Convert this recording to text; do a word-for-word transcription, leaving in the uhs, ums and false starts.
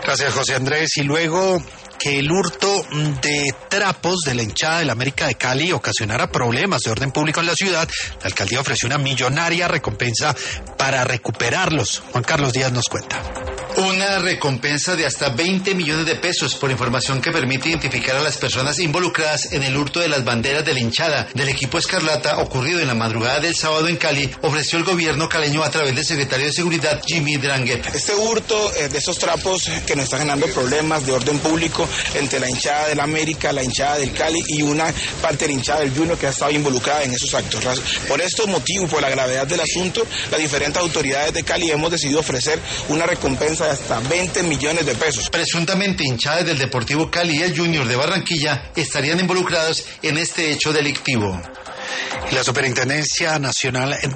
Gracias, José Andrés. Y luego que el hurto de trapos de la hinchada del América de Cali ocasionara problemas de orden público en la ciudad, la alcaldía ofreció una millonaria recompensa para recuperarlos. Juan Carlos Díaz nos cuenta. Una recompensa de hasta veinte millones de pesos por información que permite identificar a las personas involucradas en el hurto de las banderas de la hinchada del equipo Escarlata ocurrido en la madrugada del sábado en Cali, ofreció el gobierno caleño a través del secretario de Seguridad, Jimmy Drangheta. Este hurto eh, de esos trapos que nos está generando problemas de orden público entre la hinchada del América, la hinchada del Cali y una parte de la hinchada del Junior que ha estado involucrada en esos actos. Por estos motivos, por la gravedad del asunto, las diferentes autoridades de Cali hemos decidido ofrecer una recompensa de hasta veinte millones de pesos. Presuntamente hinchadas del Deportivo Cali y el Junior de Barranquilla estarían involucrados en este hecho delictivo. La Superintendencia Nacional